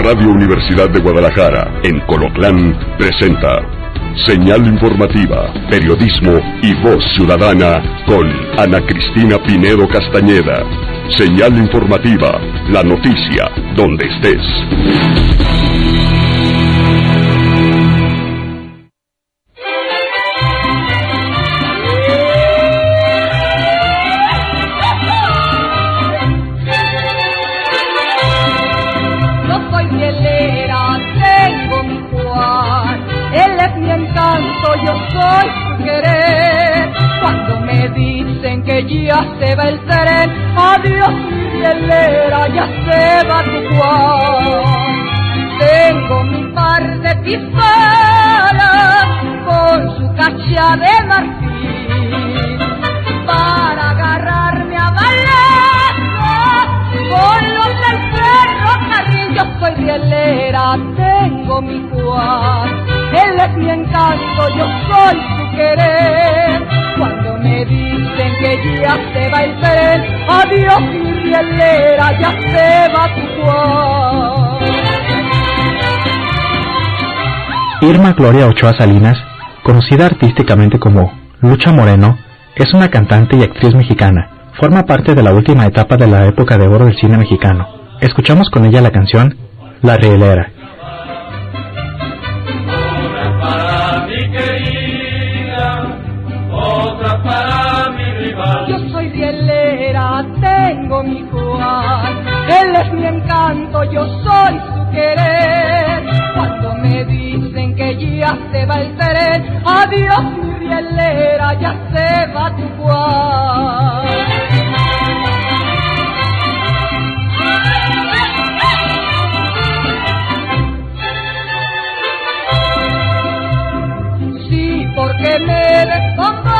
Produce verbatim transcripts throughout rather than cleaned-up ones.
Radio Universidad de Guadalajara, en Colotlán, presenta Señal Informativa, Periodismo y Voz Ciudadana con Ana Cristina Pinedo Castañeda. Señal Informativa, la noticia, donde estés. Yo soy su querer. Cuando me dicen que ya se va el tren, adiós mi rielera, ya se va tu Juan. Tengo mi par de pistolas con su cacha de marfil para agarrarme a balazos con los del ferrocarril. Yo soy rielera, tengo mi Juan. Él es mi encanto, yo soy su querer. Cuando me dicen que ya se va el tren, adiós mi rielera, ya se va tu Juan. Irma Gloria Ochoa Salinas, conocida artísticamente como Lucha Moreno, es una cantante y actriz mexicana. Forma parte de la última etapa de la época de oro del cine mexicano. Escuchamos con ella la canción La Rielera. Yo soy rielera, tengo mi Juan. Él es mi encanto, yo soy su querer. Cuando me dicen que ya se va el tren, adiós mi rielera, ya se va tu Juan. Sí, porque me desconvoca.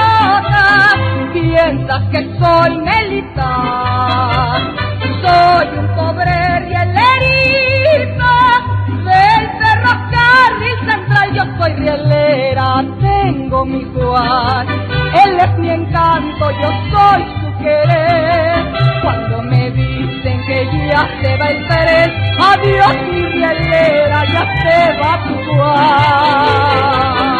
Piensas que soy militar, soy un pobre rielerito del ferrocarril central. Yo soy rielera, tengo mi Juan. Él es mi encanto, yo soy su querer. Cuando me dicen que ya se va el tren, adiós mi rielera, ya se va tu Juan.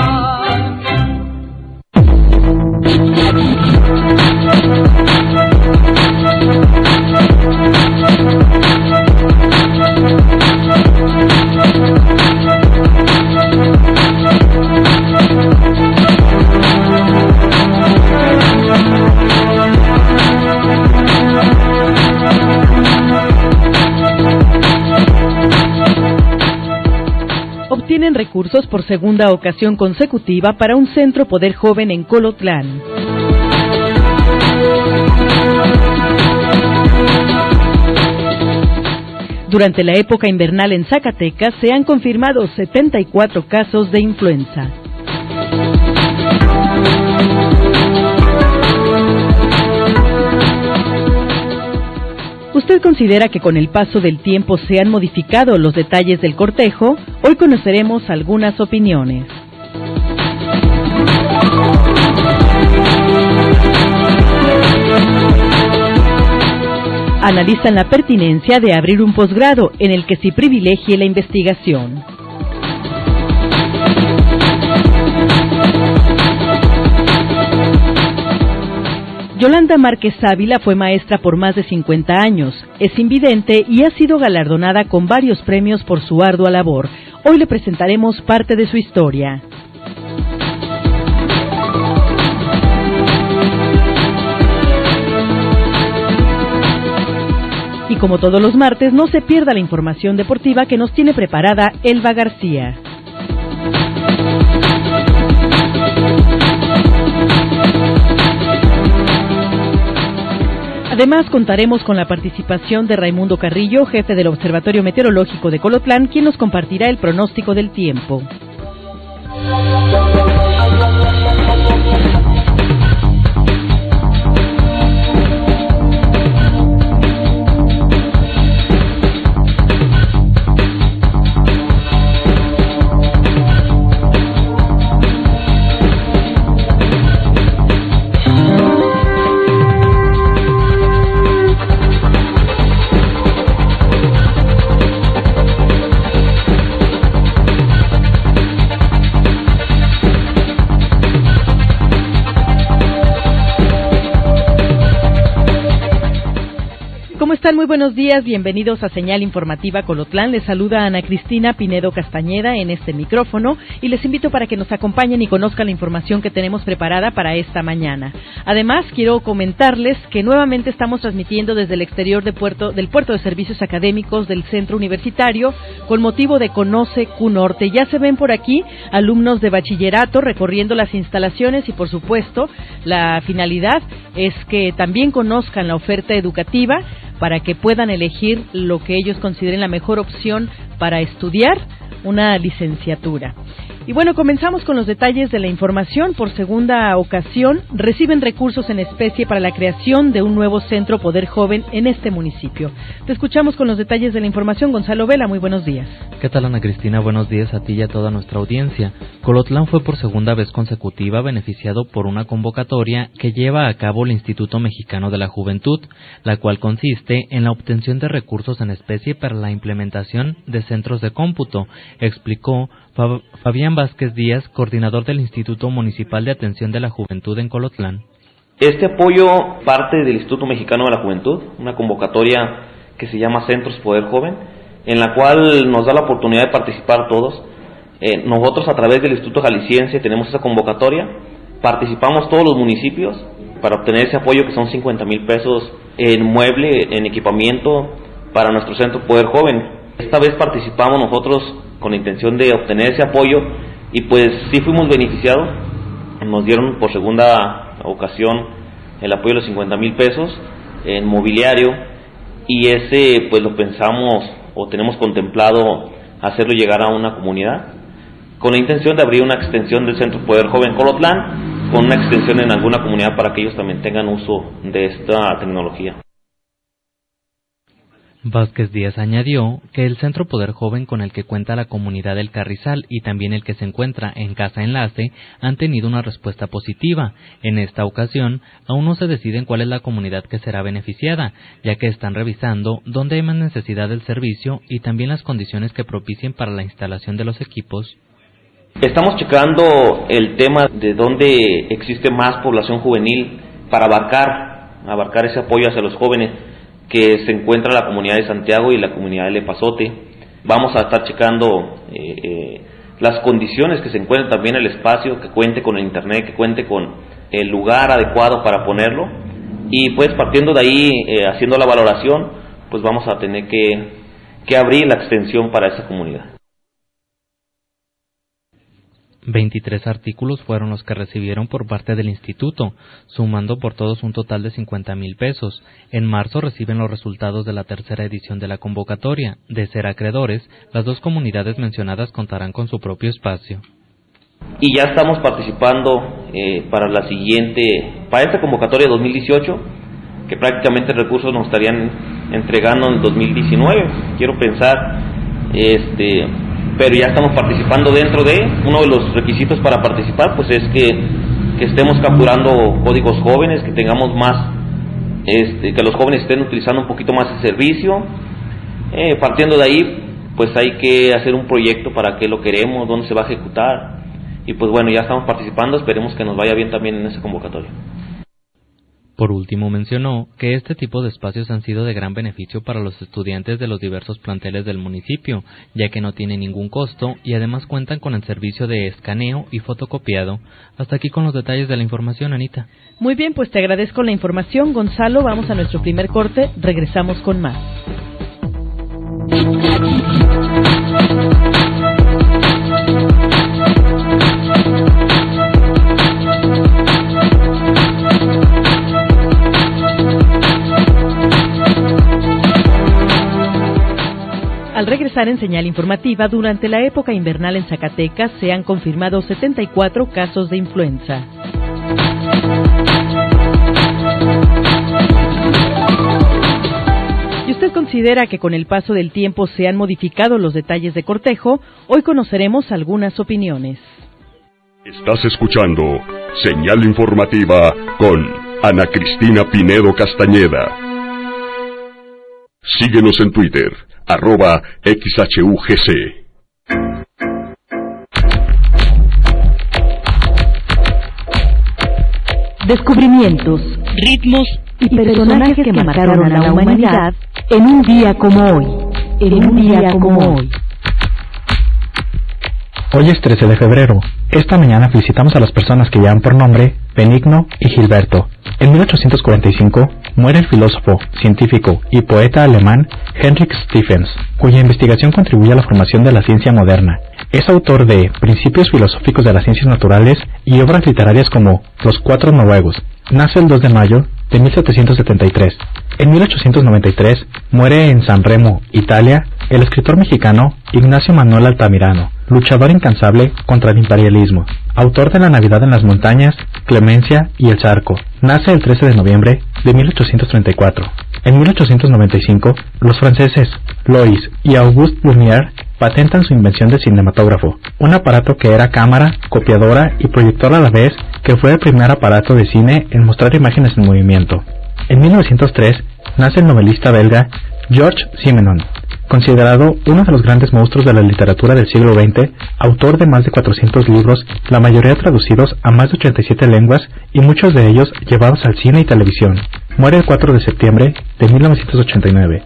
Obtienen recursos por segunda ocasión consecutiva para un centro Poder Joven en Colotlán. Durante la época invernal en Zacatecas se han confirmado setenta y cuatro casos de influenza. ¿Usted considera que con el paso del tiempo se han modificado los detalles del cortejo? Hoy conoceremos algunas opiniones. Analizan la pertinencia de abrir un posgrado en el que se privilegie la investigación. Yolanda Márquez Ávila fue maestra por más de cincuenta años, es invidente y ha sido galardonada con varios premios por su ardua labor. Hoy le presentaremos parte de su historia. Y como todos los martes, no se pierda la información deportiva que nos tiene preparada Elba García. Además, contaremos con la participación de Raimundo Carrillo, jefe del Observatorio Meteorológico de Colotlán, quien nos compartirá el pronóstico del tiempo. están? Muy buenos días, bienvenidos a Señal Informativa Colotlán. Les saluda Ana Cristina Pinedo Castañeda en este micrófono y les invito para que nos acompañen y conozcan la información que tenemos preparada para esta mañana. Además, quiero comentarles que nuevamente estamos transmitiendo desde el exterior de puerto, del Puerto de Servicios Académicos del Centro Universitario con motivo de Conoce Q Norte. Ya se ven por aquí alumnos de bachillerato recorriendo las instalaciones y, por supuesto, la finalidad es que también conozcan la oferta educativa para que puedan elegir lo que ellos consideren la mejor opción para estudiar una licenciatura. Y bueno, comenzamos con los detalles de la información. Por segunda ocasión, reciben recursos en especie para la creación de un nuevo centro Poder Joven en este municipio. Te escuchamos con los detalles de la información. Gonzalo Vela, muy buenos días. ¿Qué tal, Ana Cristina? Buenos días a ti y a toda nuestra audiencia. Colotlán fue por segunda vez consecutiva beneficiado por una convocatoria que lleva a cabo el Instituto Mexicano de la Juventud, la cual consiste en la obtención de recursos en especie para la implementación de centros de cómputo, explicó Fabián Vázquez Díaz, coordinador del Instituto Municipal de Atención de la Juventud en Colotlán. Este apoyo parte del Instituto Mexicano de la Juventud, una convocatoria que se llama Centros Poder Joven, en la cual nos da la oportunidad de participar todos. Eh, nosotros a través del Instituto Jalisciense tenemos esa convocatoria, participamos todos los municipios para obtener ese apoyo que son cincuenta mil pesos en mueble, en equipamiento para nuestro Centro Poder Joven. Esta vez participamos nosotros con la intención de obtener ese apoyo y pues sí fuimos beneficiados, nos dieron por segunda ocasión el apoyo de los cincuenta mil pesos en mobiliario y ese pues lo pensamos o tenemos contemplado hacerlo llegar a una comunidad con la intención de abrir una extensión del Centro Poder Joven Colotlán con una extensión en alguna comunidad para que ellos también tengan uso de esta tecnología. Vázquez Díaz añadió que el Centro Poder Joven con el que cuenta la comunidad del Carrizal y también el que se encuentra en Casa Enlace han tenido una respuesta positiva. En esta ocasión, aún no se deciden cuál es la comunidad que será beneficiada, ya que están revisando dónde hay más necesidad del servicio y también las condiciones que propicien para la instalación de los equipos. Estamos checando el tema de dónde existe más población juvenil para abarcar, abarcar ese apoyo hacia los jóvenes, que se encuentra la comunidad de Santiago y la comunidad de Epazote. Vamos a estar checando eh, eh, las condiciones que se encuentran también el espacio, que cuente con el internet, que cuente con el lugar adecuado para ponerlo y pues partiendo de ahí, eh, haciendo la valoración, pues vamos a tener que, que abrir la extensión para esa comunidad. veintitrés artículos fueron los que recibieron por parte del instituto, sumando por todos un total de cincuenta mil pesos. En marzo reciben los resultados de la tercera edición de la convocatoria. De ser acreedores, las dos comunidades mencionadas contarán con su propio espacio. Y ya estamos participando eh, para la siguiente, para esta convocatoria dos mil dieciocho, que prácticamente recursos nos estarían entregando en dos mil diecinueve. Quiero pensar, este... pero ya estamos participando dentro de, uno de los requisitos para participar pues es que, que estemos capturando códigos jóvenes, que tengamos más, este, que los jóvenes estén utilizando un poquito más el servicio. Eh, partiendo de ahí, pues hay que hacer un proyecto para qué lo queremos, dónde se va a ejecutar, y pues bueno, ya estamos participando, esperemos que nos vaya bien también en esa convocatoria. Por último, mencionó que este tipo de espacios han sido de gran beneficio para los estudiantes de los diversos planteles del municipio, ya que no tienen ningún costo y además cuentan con el servicio de escaneo y fotocopiado. Hasta aquí con los detalles de la información, Anita. Muy bien, pues te agradezco la información, Gonzalo. Vamos a nuestro primer corte, regresamos con más. Al regresar en Señal Informativa, durante la época invernal en Zacatecas se han confirmado setenta y cuatro casos de influenza. ¿Y usted considera que con el paso del tiempo se han modificado los detalles de cortejo? Hoy conoceremos algunas opiniones. Estás escuchando Señal Informativa con Ana Cristina Pinedo Castañeda. Síguenos en Twitter, arroba X H U G C. Descubrimientos, ritmos y personajes que marcaron a la humanidad En un día como hoy, en un día como hoy. Hoy es trece de febrero. Esta mañana felicitamos a las personas que llevan por nombre Benigno y Gilberto. En mil ochocientos cuarenta y cinco muere el filósofo, científico y poeta alemán Henrik Stephens, cuya investigación contribuye a la formación de la ciencia moderna. Es autor de Principios filosóficos de las ciencias naturales y obras literarias como Los cuatro noruegos. Nace el dos de mayo de mil setecientos setenta y tres. En mil ochocientos noventa y tres muere en San Remo, Italia, el escritor mexicano Ignacio Manuel Altamirano, luchador incansable contra el imperialismo, autor de La Navidad en las montañas, Clemencia y El Zarco. Nace el trece de noviembre de mil ochocientos treinta y cuatro. En mil ochocientos noventa y cinco, los franceses Lois y Auguste Lumière patentan su invención del cinematógrafo, un aparato que era cámara, copiadora y proyector a la vez, que fue el primer aparato de cine en mostrar imágenes en movimiento. En mil novecientos tres nace el novelista belga Georges Simenon, considerado uno de los grandes monstruos de la literatura del siglo veinte, autor de más de cuatrocientos libros, la mayoría traducidos a más de ochenta y siete lenguas y muchos de ellos llevados al cine y televisión. Muere el cuatro de septiembre de mil novecientos ochenta y nueve.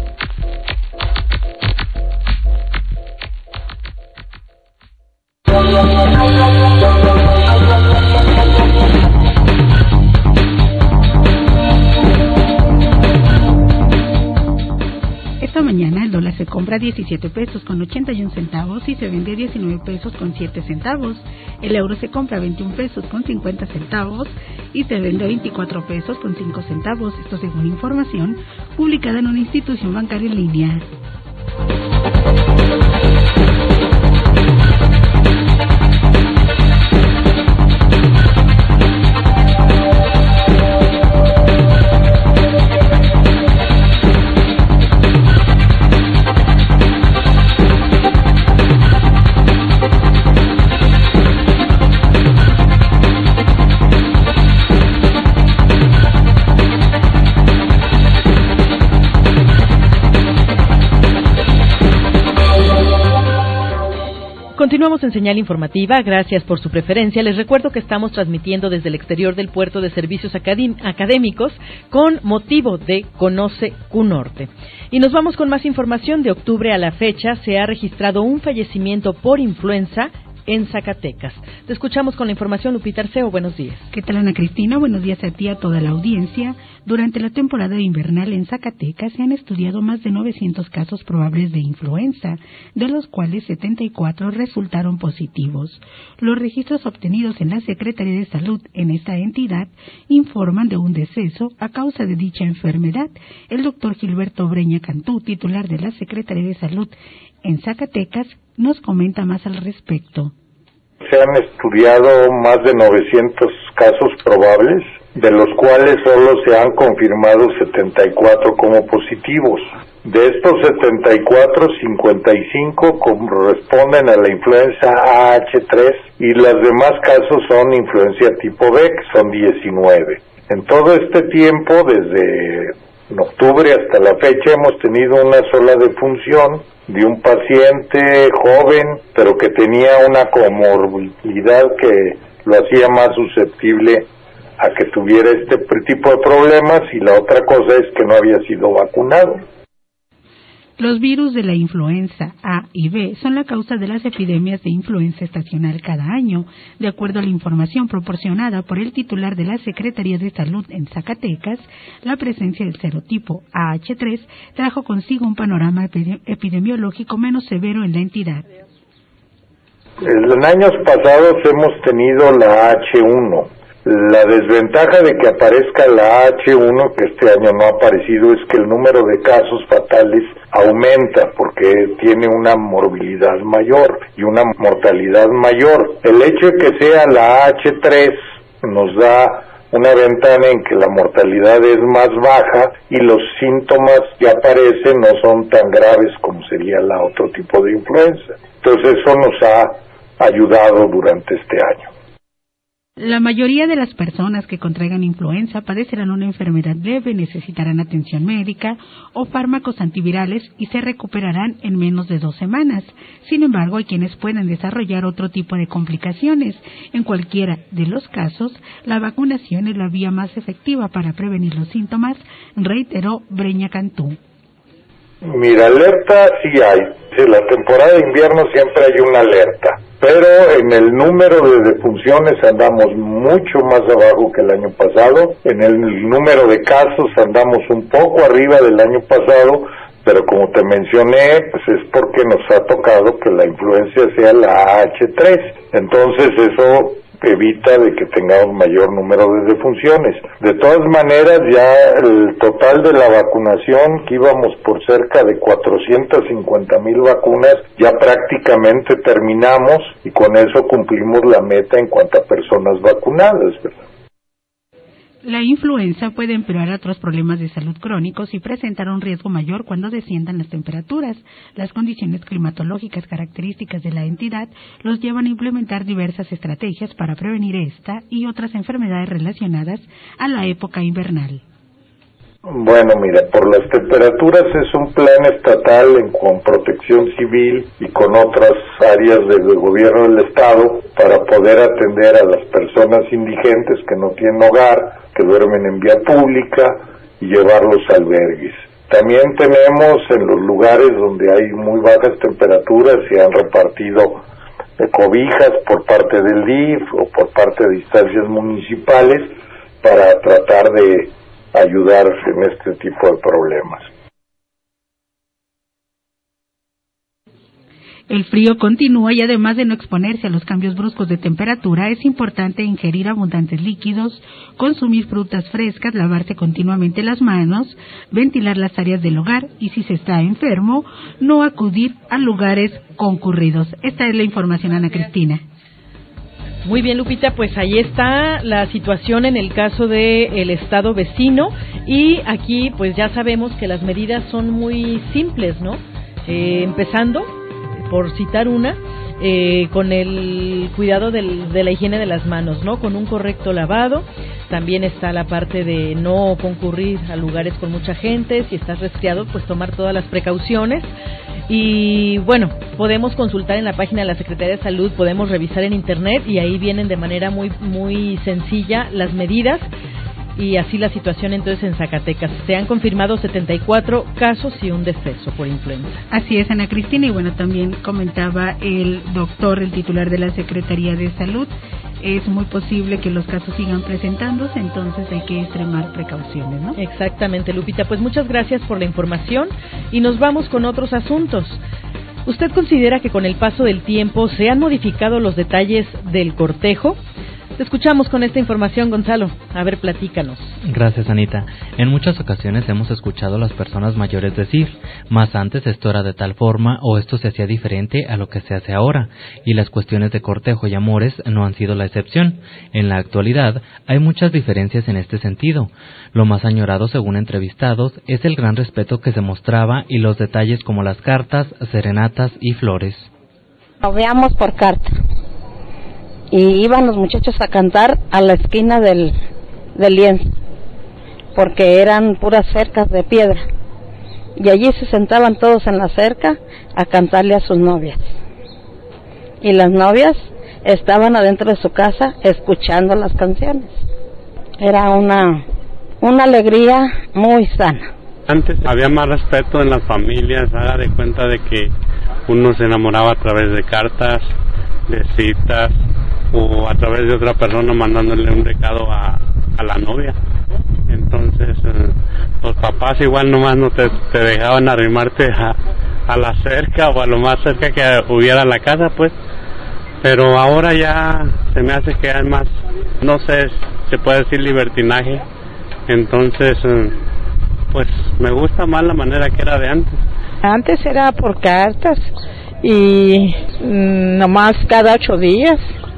Esta mañana el dólar se compra a diecisiete pesos con ochenta y un centavos y se vende a diecinueve pesos con siete centavos. El euro se compra a veintiún pesos con cincuenta centavos y se vende a veinticuatro pesos con cinco centavos. Esto según información publicada en una institución bancaria en línea. Continuamos en Señal Informativa, gracias por su preferencia. Les recuerdo que estamos transmitiendo desde el exterior del Puerto de Servicios Académ- Académicos con motivo de Conoce Q Norte. Y nos vamos con más información. De octubre a la fecha se ha registrado un fallecimiento por influenza en Zacatecas. Te escuchamos con la información, Lupita Arceo. Buenos días. ¿Qué tal, Ana Cristina? Buenos días a ti y a toda la audiencia. Durante la temporada invernal en Zacatecas se han estudiado más de novecientos casos probables de influenza, de los cuales setenta y cuatro resultaron positivos. Los registros obtenidos en la Secretaría de Salud en esta entidad informan de un deceso a causa de dicha enfermedad. El doctor Gilberto Breña Cantú, titular de la Secretaría de Salud en Zacatecas, nos comenta más al respecto. Se han estudiado más de novecientos casos probables, de los cuales solo se han confirmado setenta y cuatro como positivos. De estos setenta y cuatro, cincuenta y cinco corresponden a la influenza A H tres y los demás casos son influencia tipo B, que son diecinueve. En todo este tiempo, desde octubre hasta la fecha, hemos tenido una sola defunción de un paciente joven, pero que tenía una comorbilidad que lo hacía más susceptible a que tuviera este tipo de problemas, y la otra cosa es que no había sido vacunado. Los virus de la influenza A y B son la causa de las epidemias de influenza estacional cada año. De acuerdo a la información proporcionada por el titular de la Secretaría de Salud en Zacatecas, la presencia del serotipo A H tres trajo consigo un panorama epidemiológico menos severo en la entidad. En años pasados hemos tenido la H uno. La desventaja de que aparezca la H uno, que este año no ha aparecido, es que el número de casos fatales aumenta porque tiene una morbilidad mayor y una mortalidad mayor. El hecho de que sea la H tres nos da una ventana en que la mortalidad es más baja y los síntomas que aparecen no son tan graves como sería la otro tipo de influenza. Entonces eso nos ha ayudado durante este año. La mayoría de las personas que contraigan influenza padecerán una enfermedad leve, necesitarán atención médica o fármacos antivirales y se recuperarán en menos de dos semanas. Sin embargo, hay quienes pueden desarrollar otro tipo de complicaciones. En cualquiera de los casos, la vacunación es la vía más efectiva para prevenir los síntomas, reiteró Breña Cantú. Mira, alerta sí hay. En la temporada de invierno siempre hay una alerta, pero en el número de defunciones andamos mucho más abajo que el año pasado. En el número de casos andamos un poco arriba del año pasado, pero como te mencioné, pues es porque nos ha tocado que la influencia sea la hache tres. Entonces eso evita de que tengamos mayor número de defunciones. De todas maneras, ya el total de la vacunación, que íbamos por cerca de cuatrocientas cincuenta mil vacunas, ya prácticamente terminamos y con eso cumplimos la meta en cuanto a personas vacunadas, ¿verdad? La influenza puede empeorar otros problemas de salud crónicos y presentar un riesgo mayor cuando desciendan las temperaturas. Las condiciones climatológicas características de la entidad los llevan a implementar diversas estrategias para prevenir esta y otras enfermedades relacionadas a la época invernal. Bueno, mira, por las temperaturas es un plan estatal en, con protección civil y con otras áreas del gobierno del estado para poder atender a las personas indigentes que no tienen hogar, que duermen en vía pública y llevarlos a albergues. También tenemos en los lugares donde hay muy bajas temperaturas se han repartido cobijas por parte del D I F o por parte de instancias municipales para tratar de ayudar en este tipo de problemas. El frío continúa y además de no exponerse a los cambios bruscos de temperatura, es importante ingerir abundantes líquidos, consumir frutas frescas, lavarse continuamente las manos, ventilar las áreas del hogar y si se está enfermo, no acudir a lugares concurridos. Esta es la información, Ana Cristina. Muy bien, Lupita, pues ahí está la situación en el caso del estado vecino y aquí pues ya sabemos que las medidas son muy simples, ¿no? Eh, empezando, por citar una, eh, con el cuidado del, de la higiene de las manos, ¿no? Con un correcto lavado. También está la parte de no concurrir a lugares con mucha gente. Si estás resfriado, pues tomar todas las precauciones. Y bueno, podemos consultar en la página de la Secretaría de Salud, podemos revisar en internet y ahí vienen de manera muy muy sencilla las medidas y así la situación entonces en Zacatecas. Se han confirmado setenta y cuatro casos y un deceso por influenza. Así es, Ana Cristina, y bueno, también comentaba el doctor, el titular de la Secretaría de Salud, es muy posible que los casos sigan presentándose, entonces hay que extremar precauciones, ¿no? Exactamente, Lupita, pues muchas gracias por la información y nos vamos con otros asuntos. ¿Usted considera que con el paso del tiempo se han modificado los detalles del cortejo? Te escuchamos con esta información, Gonzalo. A ver, platícanos. Gracias, Anita. En muchas ocasiones hemos escuchado a las personas mayores decir, más antes esto era de tal forma o esto se hacía diferente a lo que se hace ahora, y las cuestiones de cortejo y amores no han sido la excepción. En la actualidad hay muchas diferencias en este sentido. Lo más añorado, según entrevistados, es el gran respeto que se mostraba y los detalles como las cartas, serenatas y flores. Lo veamos por carta. Y iban los muchachos a cantar a la esquina del, del lienzo, porque eran puras cercas de piedra. Y allí se sentaban todos en la cerca a cantarle a sus novias. Y las novias estaban adentro de su casa escuchando las canciones. Era una, una alegría muy sana. Antes había más respeto en las familias, haga de cuenta de que uno se enamoraba a través de cartas, de citas, o a través de otra persona mandándole un recado a, a la novia. Entonces eh, los papás igual nomás no te, te dejaban arrimarte a, a la cerca o a lo más cerca que hubiera la casa, pues. Pero ahora ya se me hace que hay más, no sé, se puede decir libertinaje. Entonces eh, pues me gusta más la manera que era de antes. Antes era por cartas y mmm, nomás cada ocho días.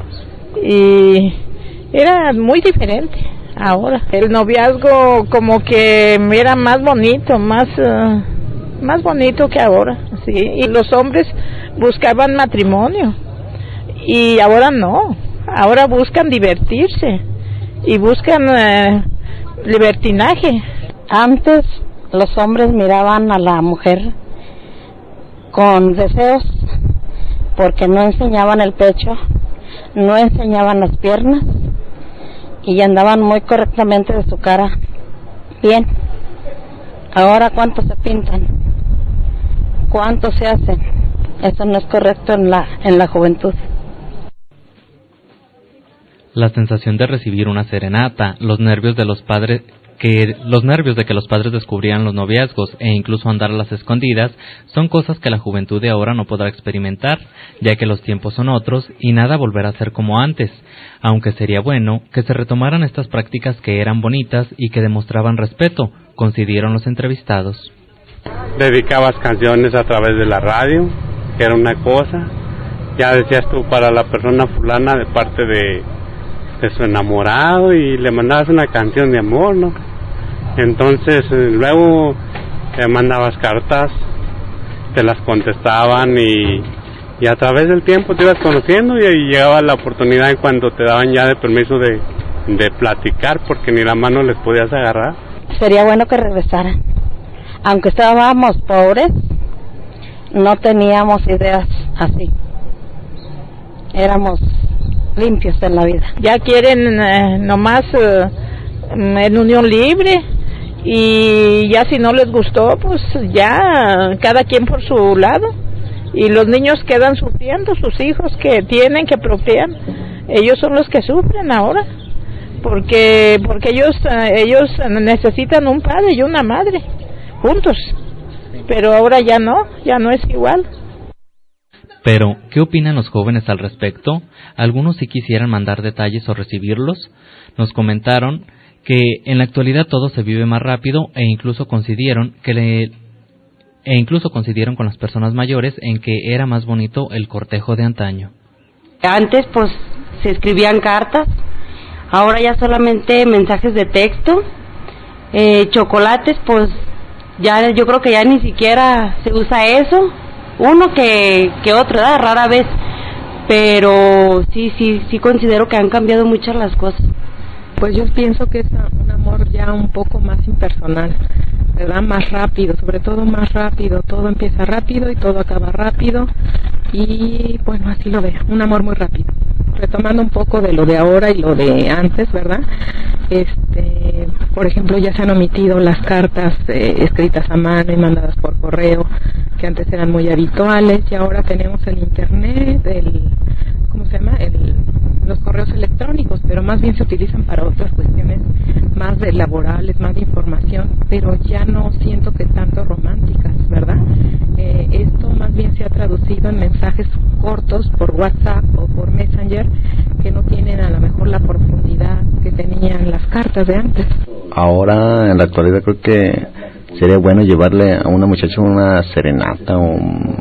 Y era muy diferente ahora. El noviazgo como que era más bonito, más uh, más bonito que ahora, sí. Y los hombres buscaban matrimonio y ahora no. Ahora buscan divertirse y buscan uh, libertinaje. Antes los hombres miraban a la mujer con deseos porque no enseñaban el pecho, no enseñaban las piernas y andaban muy correctamente de su cara bien. Ahora, ¿cuántos se pintan? cuánto se hacen. Eso no es correcto en la en la juventud. La sensación de recibir una serenata, los nervios de los padres que los nervios de que los padres descubrieran los noviazgos e incluso andar a las escondidas son cosas que la juventud de ahora no podrá experimentar, ya que los tiempos son otros y nada volverá a ser como antes, aunque sería bueno que se retomaran estas prácticas que eran bonitas y que demostraban respeto, coincidieron los entrevistados. Dedicabas canciones a través de la radio, que era una cosa, ya decías tú para la persona fulana de parte de de su enamorado y le mandabas una canción de amor, ¿no? Entonces luego le mandabas cartas, te las contestaban y, y a través del tiempo te ibas conociendo y, y llegaba la oportunidad en cuando te daban ya de permiso de, de platicar porque ni la mano les podías agarrar. Sería bueno que regresaran. Aunque estábamos pobres, no teníamos ideas así. Éramos limpios en la vida. Ya quieren eh, nomás eh, en unión libre y ya si no les gustó, pues ya cada quien por su lado y los niños quedan sufriendo, sus hijos que tienen, que procrean, ellos son los que sufren ahora porque porque ellos eh, ellos necesitan un padre y una madre juntos, pero ahora ya no, ya no es igual. Pero, ¿qué opinan los jóvenes al respecto? Algunos sí quisieran mandar detalles o recibirlos. Nos comentaron que en la actualidad todo se vive más rápido e incluso coincidieron que le, e incluso coincidieron con las personas mayores en que era más bonito el cortejo de antaño. Antes pues se escribían cartas, ahora ya solamente mensajes de texto, eh, chocolates pues ya yo creo que ya ni siquiera se usa eso. Uno que, que otro, ¿verdad? Rara vez, pero sí, sí, sí considero que han cambiado muchas las cosas. Pues yo pienso que es un amor ya un poco más impersonal, ¿verdad? Más rápido, sobre todo más rápido, todo empieza rápido y todo acaba rápido y bueno, así lo veo, un amor muy rápido. Retomando un poco de lo de ahora y lo de antes, ¿verdad? Este, por ejemplo, ya se han omitido las cartas eh, escritas a mano y mandadas por correo, que antes eran muy habituales, y ahora tenemos el internet, el, ¿cómo se llama? El, los correos electrónicos, pero más bien se utilizan para otras cuestiones más de laborales, más de información, pero ya no siento que tanto románticas, ¿verdad? Eh, esto más bien se ha traducido en mensajes cortos por WhatsApp o por Messenger que no tienen a lo mejor la profundidad que tenían las cartas de antes. Ahora, en la actualidad, creo que sería bueno llevarle a una muchacha una serenata o,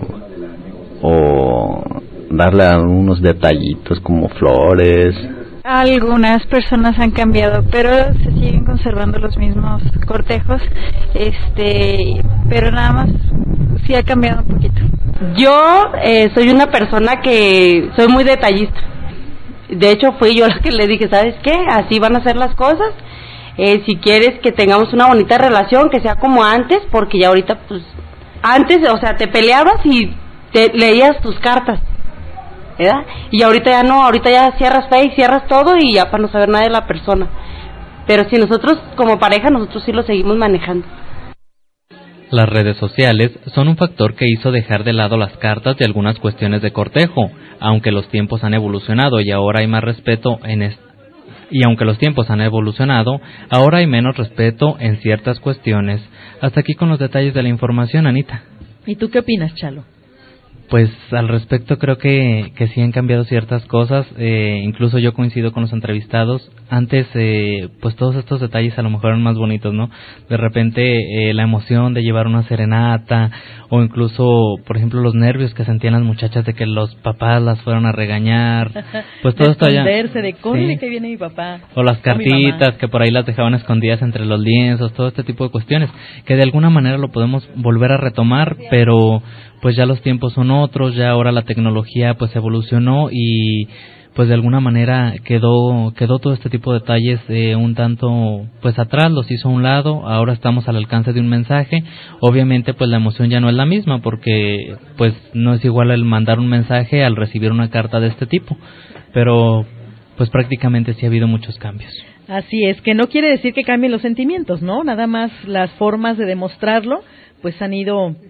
o darle unos detallitos como flores. Algunas personas han cambiado, pero se siguen conservando los mismos cortejos, este, pero nada más sí ha cambiado un poquito. Yo eh, soy una persona que soy muy detallista. De hecho, fui yo la que le dije, ¿sabes qué? Así van a ser las cosas. Eh, si quieres que tengamos una bonita relación, que sea como antes, porque ya ahorita, pues, antes, o sea, te peleabas y te leías tus cartas, ¿verdad? Y ahorita ya no, ahorita ya cierras Face, cierras todo y ya para no saber nada de la persona. Pero si nosotros, como pareja, nosotros sí lo seguimos manejando. Las redes sociales son un factor que hizo dejar de lado las cartas y algunas cuestiones de cortejo, aunque los tiempos han evolucionado y ahora hay más respeto en est- y aunque los tiempos han evolucionado, ahora hay menos respeto en ciertas cuestiones. Hasta aquí con los detalles de la información, Anita. ¿Y tú qué opinas, Chalo? Pues al respecto creo que, que sí han cambiado ciertas cosas, eh, incluso yo coincido con los entrevistados. Antes eh, pues todos estos detalles a lo mejor eran más bonitos, ¿no? De repente eh, la emoción de llevar una serenata o incluso, por ejemplo, los nervios que sentían las muchachas de que los papás las fueron a regañar, pues todo esto ya... de córrele sí. que viene mi papá. O las cartitas que por ahí las dejaban escondidas entre los lienzos, todo este tipo de cuestiones, que de alguna manera lo podemos volver a retomar, pero pues ya los tiempos son otros, ya ahora la tecnología pues evolucionó y pues de alguna manera quedó quedó todo este tipo de detalles eh, un tanto pues atrás, los hizo a un lado. Ahora estamos al alcance de un mensaje. Obviamente pues la emoción ya no es la misma porque pues no es igual el mandar un mensaje al recibir una carta de este tipo, pero pues prácticamente sí ha habido muchos cambios. Así es, que no quiere decir que cambien los sentimientos, ¿no? Nada más las formas de demostrarlo pues han ido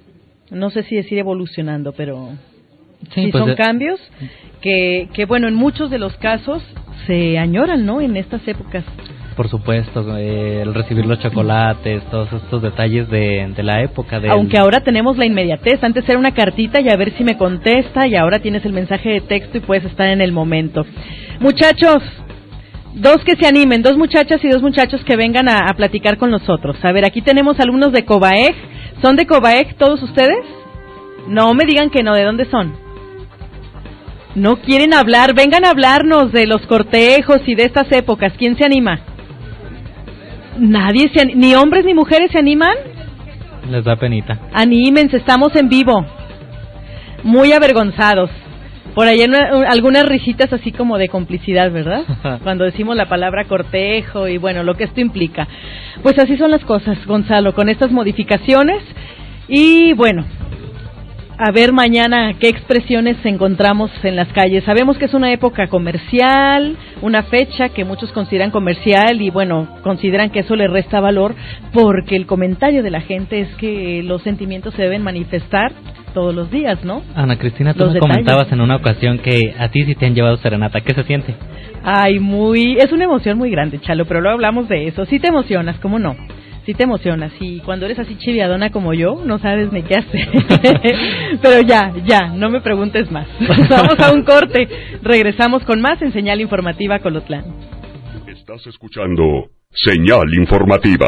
no sé si decir evolucionando, pero sí, sí pues son de... cambios que, que, bueno, en muchos de los casos se añoran, ¿no?, en estas épocas. Por supuesto, eh, el recibir los chocolates, todos estos detalles de, de la época. Del... Aunque ahora tenemos la inmediatez, antes era una cartita y a ver si me contesta, y ahora tienes el mensaje de texto y puedes estar en el momento. Muchachos, dos que se animen, dos muchachas y dos muchachos que vengan a, a platicar con nosotros. A ver, aquí tenemos alumnos de Cobaeg. ¿Son de Cobaeg todos ustedes? No me digan que no, ¿de dónde son? No quieren hablar, vengan a hablarnos de los cortejos y de estas épocas. ¿Quién se anima? Nadie, se, ni hombres ni mujeres se animan. Les da penita. Anímense, estamos en vivo. Muy avergonzados. Por ahí una, algunas risitas así como de complicidad, ¿verdad? Cuando decimos la palabra cortejo y bueno, lo que esto implica. Pues así son las cosas, Gonzalo, con estas modificaciones. Y bueno, a ver mañana qué expresiones encontramos en las calles. Sabemos que es una época comercial, una fecha que muchos consideran comercial y bueno, consideran que eso le resta valor porque el comentario de la gente es que los sentimientos se deben manifestar todos los días, ¿no? Ana Cristina, tú los me detalles. comentabas en una ocasión que a ti sí te han llevado serenata. ¿Qué se siente? Ay, muy... es una emoción muy grande, Chalo, pero luego hablamos de eso. Sí te emocionas, ¿cómo no? Sí te emocionas, y cuando eres así chiviadona como yo, no sabes ni qué hacer. Pero ya, ya, no me preguntes más. Vamos a un corte, regresamos con más en Señal Informativa Colotlán. Estás escuchando Señal Informativa.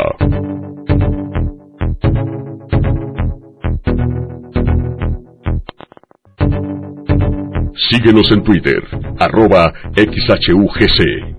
Síguenos en Twitter, arroba X H U G C.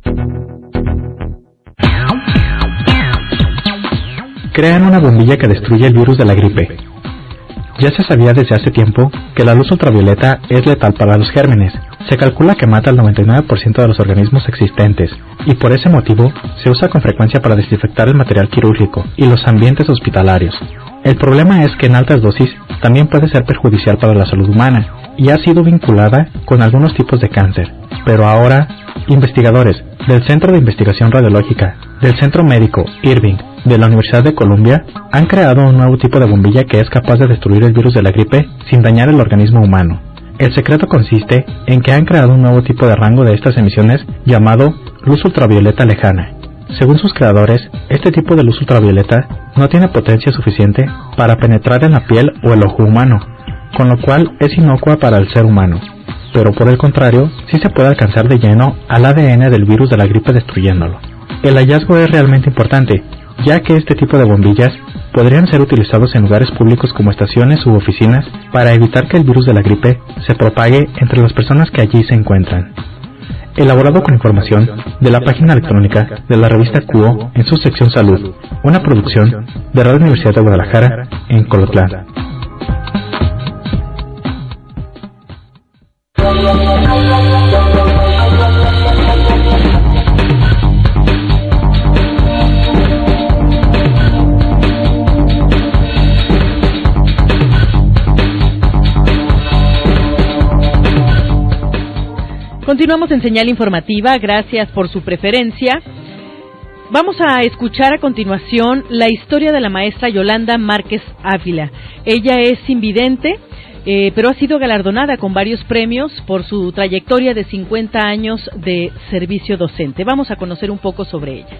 Crean una bombilla que destruye el virus de la gripe. Ya se sabía desde hace tiempo que la luz ultravioleta es letal para los gérmenes. Se calcula que mata al noventa y nueve por ciento de los organismos existentes, y por ese motivo se usa con frecuencia para desinfectar el material quirúrgico y los ambientes hospitalarios. El problema es que en altas dosis también puede ser perjudicial para la salud humana, y ha sido vinculada con algunos tipos de cáncer. Pero ahora, investigadores del Centro de Investigación Radiológica, del Centro Médico Irving, de la Universidad de Columbia, han creado un nuevo tipo de bombilla que es capaz de destruir el virus de la gripe sin dañar el organismo humano. El secreto consiste en que han creado un nuevo tipo de rango de estas emisiones llamado luz ultravioleta lejana. Según sus creadores, este tipo de luz ultravioleta no tiene potencia suficiente para penetrar en la piel o el ojo humano, con lo cual es inocua para el ser humano. Pero por el contrario, sí se puede alcanzar de lleno al A D N del virus de la gripe destruyéndolo. El hallazgo es realmente importante, ya que este tipo de bombillas podrían ser utilizados en lugares públicos como estaciones u oficinas para evitar que el virus de la gripe se propague entre las personas que allí se encuentran. Elaborado con información de la página electrónica de la revista Q O en su sección Salud, una producción de Radio Universidad de Guadalajara en Colotlán. Continuamos en Señal Informativa, gracias por su preferencia. Vamos a escuchar a continuación la historia de la maestra Yolanda Márquez Ávila. Ella es invidente, eh, pero ha sido galardonada con varios premios por su trayectoria de cincuenta años de servicio docente. Vamos a conocer un poco sobre ella.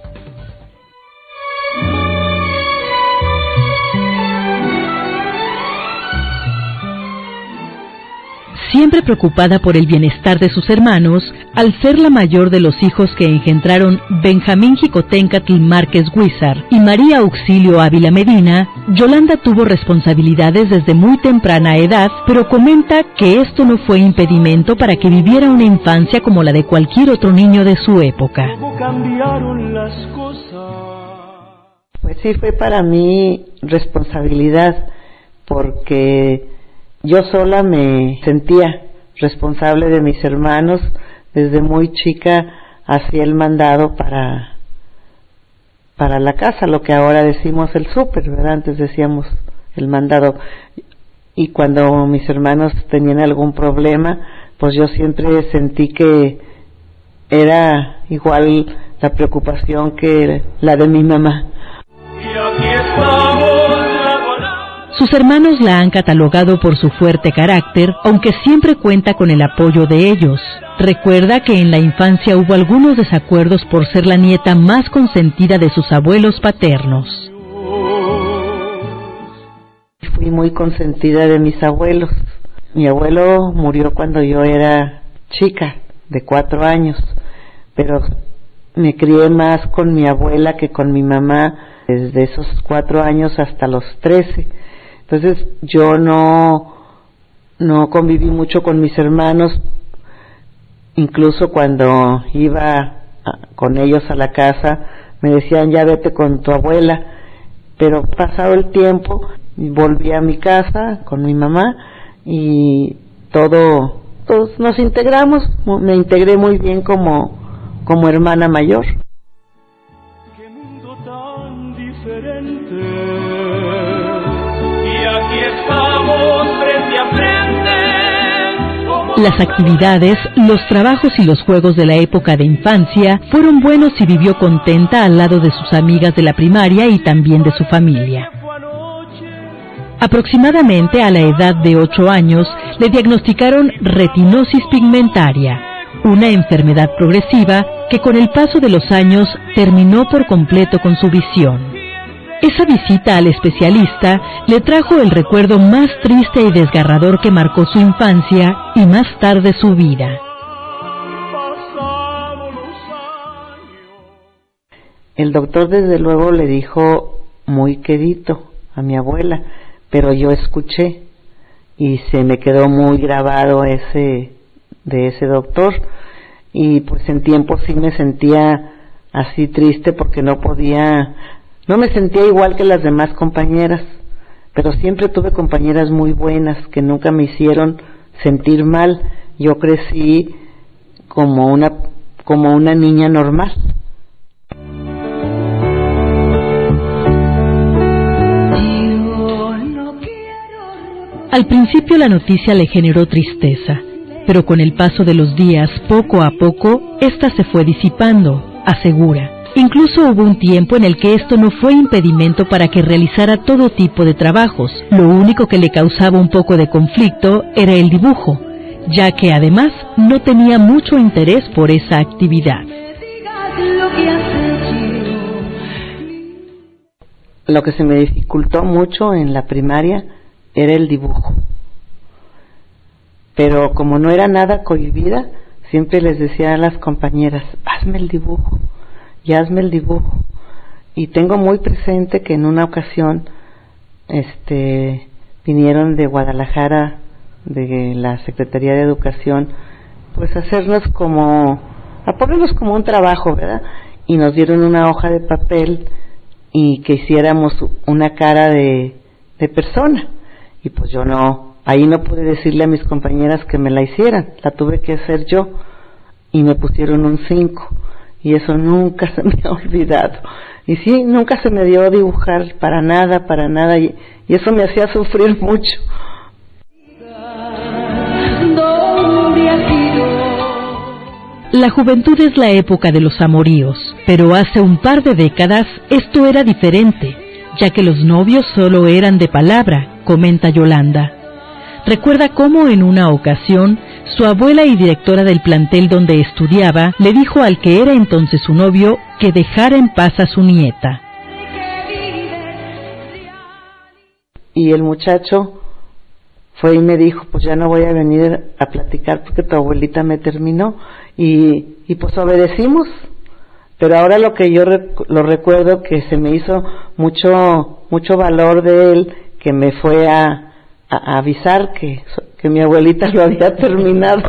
Siempre preocupada por el bienestar de sus hermanos, al ser la mayor de los hijos que engendraron Benjamín Jicotencatl Márquez Huizar y María Auxilio Ávila Medina, Yolanda tuvo responsabilidades desde muy temprana edad, pero comenta que esto no fue impedimento para que viviera una infancia como la de cualquier otro niño de su época. ¿Cómo cambiaron las cosas? Pues sí, fue para mí responsabilidad, porque yo sola me sentía responsable de mis hermanos. Desde muy chica hacía el mandado para para la casa, lo que ahora decimos el súper, ¿verdad? Antes decíamos el mandado. Y cuando mis hermanos tenían algún problema, pues yo siempre sentí que era igual la preocupación que la de mi mamá. Y aquí estamos. Sus hermanos la han catalogado por su fuerte carácter, aunque siempre cuenta con el apoyo de ellos. Recuerda que en la infancia hubo algunos desacuerdos por ser la nieta más consentida de sus abuelos paternos. Fui muy consentida de mis abuelos. Mi abuelo murió cuando yo era chica, de cuatro años, pero me crié más con mi abuela que con mi mamá desde esos cuatro años hasta los trece. Entonces yo no, no conviví mucho con mis hermanos, incluso cuando iba a, con ellos a la casa, me decían ya vete con tu abuela, pero pasado el tiempo volví a mi casa con mi mamá y todo, todos nos integramos, me integré muy bien como, como hermana mayor. Qué mundo tan diferente. Y aquí estamos frente a frente. Como Las actividades, los trabajos y los juegos de la época de infancia fueron buenos y vivió contenta al lado de sus amigas de la primaria y también de su familia. Aproximadamente a la edad de ocho años le diagnosticaron retinosis pigmentaria, una enfermedad progresiva que con el paso de los años terminó por completo con su visión. Esa visita al especialista le trajo el recuerdo más triste y desgarrador que marcó su infancia y más tarde su vida. El doctor desde luego le dijo muy quedito a mi abuela, pero yo escuché y se me quedó muy grabado ese de ese doctor, y pues en tiempo sí me sentía así triste porque no podía, no me sentía igual que las demás compañeras, pero siempre tuve compañeras muy buenas que nunca me hicieron sentir mal. Yo crecí como una como una niña normal. Al principio la noticia le generó tristeza, pero con el paso de los días, poco a poco, esta se fue disipando, asegura. Incluso hubo un tiempo en el que esto no fue impedimento para que realizara todo tipo de trabajos. Lo único que le causaba un poco de conflicto era el dibujo, ya que además no tenía mucho interés por esa actividad. Lo que se me dificultó mucho en la primaria era el dibujo, pero como no era nada cohibida, siempre les decía a las compañeras, hazme el dibujo, y hazme el dibujo. Y tengo muy presente que en una ocasión este vinieron de Guadalajara, de la Secretaría de Educación, pues a hacernos como, a ponernos como un trabajo, ¿verdad? Y nos dieron una hoja de papel y que hiciéramos una cara de, de persona. Y pues yo no, ahí no pude decirle a mis compañeras que me la hicieran, la tuve que hacer yo, y me pusieron un cinco, y eso nunca se me ha olvidado. Y sí, nunca se me dio a dibujar para nada, para nada, y, y eso me hacía sufrir mucho. La juventud es la época de los amoríos, pero hace un par de décadas esto era diferente, ya que los novios solo eran de palabra, comenta Yolanda. Recuerda cómo en una ocasión su abuela y directora del plantel donde estudiaba le dijo al que era entonces su novio que dejara en paz a su nieta. Y el muchacho fue y me dijo, pues ya no voy a venir a platicar porque tu abuelita me terminó, y, y pues obedecimos. Pero ahora lo que yo rec- lo recuerdo que se me hizo mucho mucho valor de él, que me fue a, a, a avisar que, que mi abuelita lo había terminado.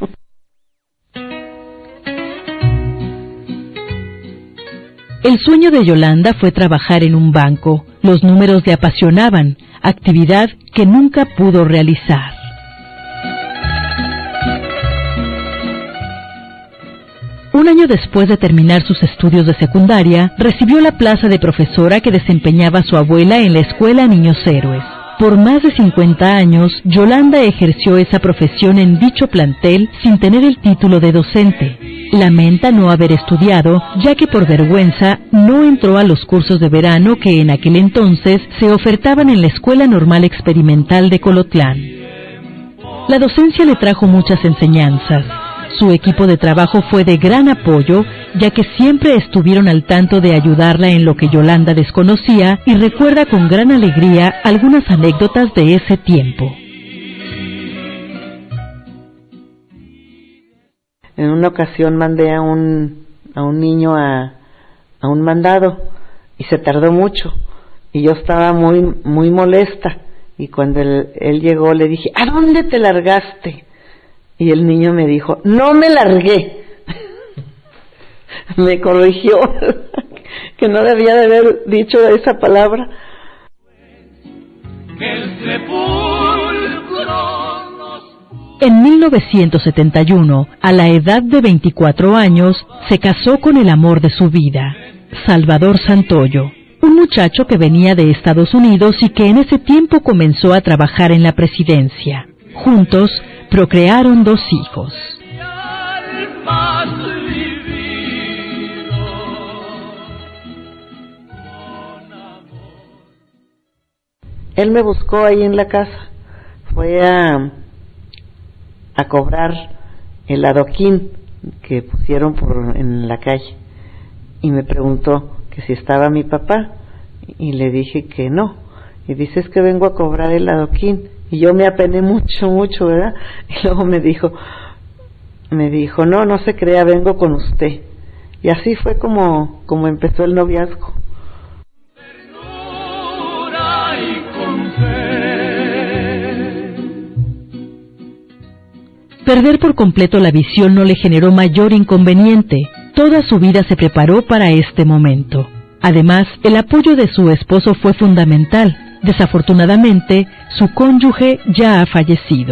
El sueño de Yolanda fue trabajar en un banco. Los números le apasionaban, actividad que nunca pudo realizar. Un año después de terminar sus estudios de secundaria, recibió la plaza de profesora que desempeñaba su abuela en la Escuela Niños Héroes. Por más de cincuenta años, Yolanda ejerció esa profesión en dicho plantel sin tener el título de docente. Lamenta no haber estudiado, ya que por vergüenza no entró a los cursos de verano que en aquel entonces se ofertaban en la Escuela Normal Experimental de Colotlán. La docencia le trajo muchas enseñanzas. Su equipo de trabajo fue de gran apoyo, ya que siempre estuvieron al tanto de ayudarla en lo que Yolanda desconocía y recuerda con gran alegría algunas anécdotas de ese tiempo. En una ocasión mandé a un a un niño a, a un mandado y se tardó mucho y yo estaba muy muy molesta y cuando él, él llegó le dije, ¿a dónde te largaste? Y el niño me dijo, no me largué. Me corrigió que no debía de haber dicho esa palabra. En mil novecientos setenta y uno, a la edad de veinticuatro años, se casó con el amor de su vida, Salvador Santoyo, un muchacho que venía de Estados Unidos y que en ese tiempo comenzó a trabajar en la presidencia. Juntos, procrearon dos hijos. Él me buscó ahí en la casa, fue a, a cobrar el adoquín que pusieron por, en la calle y me preguntó que si estaba mi papá y le dije que no, y dice, es que vengo a cobrar el adoquín. Y yo me apené mucho, mucho, ¿verdad? Y luego me dijo, me dijo, no, no se crea, vengo con usted. Y así fue como, como empezó el noviazgo. Perder por completo la visión no le generó mayor inconveniente. Toda su vida se preparó para este momento. Además, el apoyo de su esposo fue fundamental. Desafortunadamente, su cónyuge ya ha fallecido.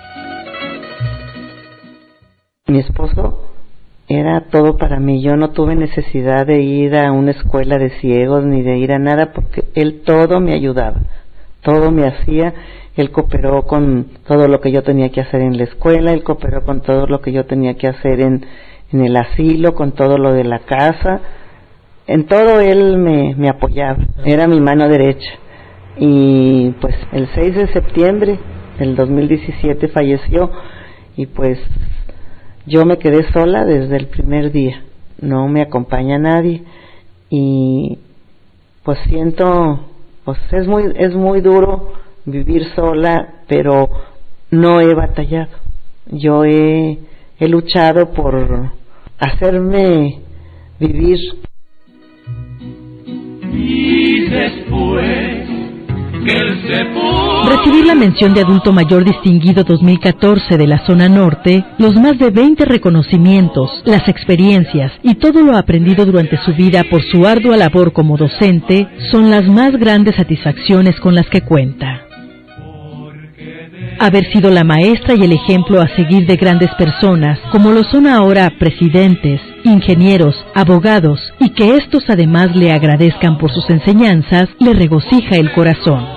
Mi esposo era todo para mí. Yo no tuve necesidad de ir a una escuela de ciegos ni de ir a nada porque él todo me ayudaba, todo me hacía. Él cooperó con todo lo que yo tenía que hacer en la escuela, él cooperó con todo lo que yo tenía que hacer en, en el asilo, con todo lo de la casa. En todo él me, me apoyaba, era mi mano derecha. Y pues el seis de septiembre del dos mil diecisiete falleció y pues yo me quedé sola desde el primer día, no me acompaña nadie y pues siento, pues es muy es muy duro vivir sola, pero no he batallado. Yo he he luchado por hacerme vivir. Y después recibir la mención de adulto mayor distinguido dos mil catorce de la zona norte, los más de veinte reconocimientos, las experiencias y todo lo aprendido durante su vida por su ardua labor como docente son las más grandes satisfacciones con las que cuenta. Haber sido la maestra y el ejemplo a seguir de grandes personas, como lo son ahora presidentes, ingenieros, abogados, y que estos además le agradezcan por sus enseñanzas, le regocija el corazón.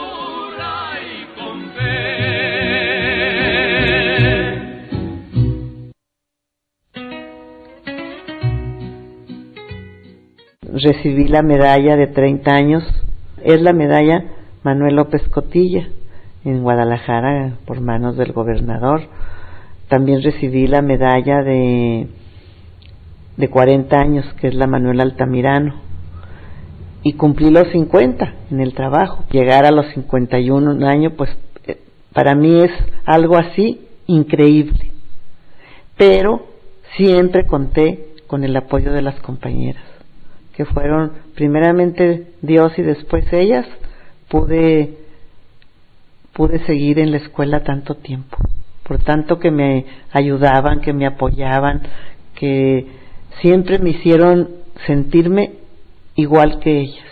Recibí la medalla de treinta años, es la medalla Manuel López Cotilla, en Guadalajara por manos del gobernador. También recibí la medalla de de cuarenta años, que es la Manuel Altamirano, y cumplí los cincuenta en el trabajo. Llegar a los cincuenta y uno años, pues para mí es algo así increíble, pero siempre conté con el apoyo de las compañeras, que fueron primeramente Dios y después ellas. Pude pude seguir en la escuela tanto tiempo, por tanto que me ayudaban, que me apoyaban, que siempre me hicieron sentirme igual que ellas.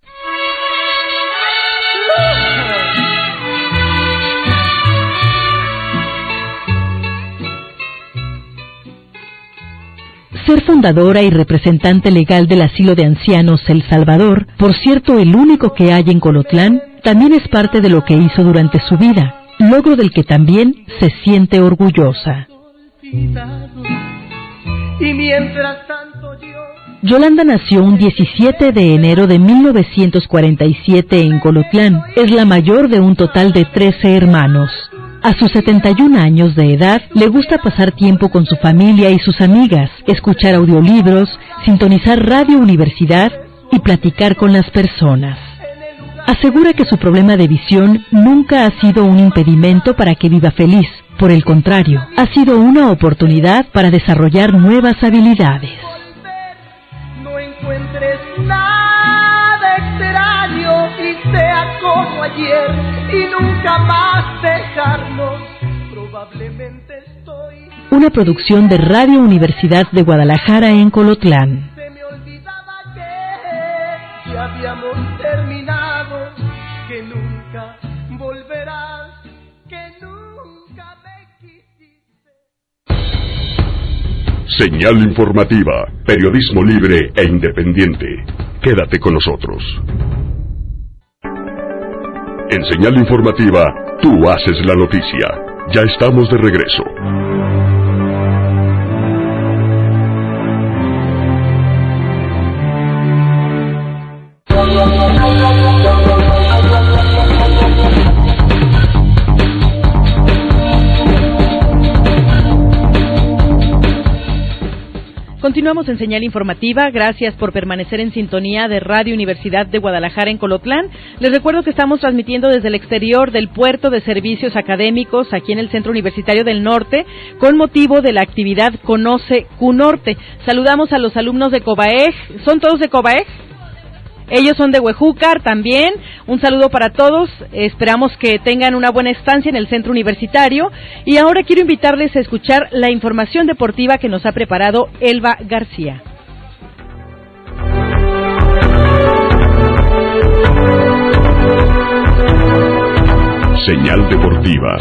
Ser fundadora y representante legal del Asilo de Ancianos El Salvador, por cierto el único que hay en Colotlán, también es parte de lo que hizo durante su vida, logro del que también se siente orgullosa. y mientras tanto yo... Yolanda nació un diecisiete de enero de mil novecientos cuarenta y siete en Colotlán. Es la mayor de un total de trece hermanos. A sus setenta y un años de edad, le gusta pasar tiempo con su familia y sus amigas, escuchar audiolibros, sintonizar Radio Universidad y platicar con las personas. Asegura que su problema de visión nunca ha sido un impedimento para que viva feliz. Por el contrario, ha sido una oportunidad para desarrollar nuevas habilidades. No encuentres nada extraño y sea como ayer y nunca más dejarnos. Probablemente estoy... Una producción de Radio Universidad de Guadalajara en Colotlán. Se me olvidaba que, que habíamos terminado, que nunca volverás, que nunca me quisiste. Señal informativa, periodismo libre e independiente. Quédate con nosotros. En Señal informativa, tú haces la noticia. Ya estamos de regreso. Continuamos en Señal Informativa. Gracias por permanecer en sintonía de Radio Universidad de Guadalajara en Colotlán. Les recuerdo que estamos transmitiendo desde el exterior del Puerto de Servicios Académicos, aquí en el Centro Universitario del Norte, con motivo de la actividad Conoce CUNORTE. Saludamos a los alumnos de Cobaeg. ¿Son todos de Cobaeg? Ellos son de Huejúcar también. Un saludo para todos. Esperamos que tengan una buena estancia en el centro universitario. Y ahora quiero invitarles a escuchar la información deportiva que nos ha preparado Elba García. Señal deportiva.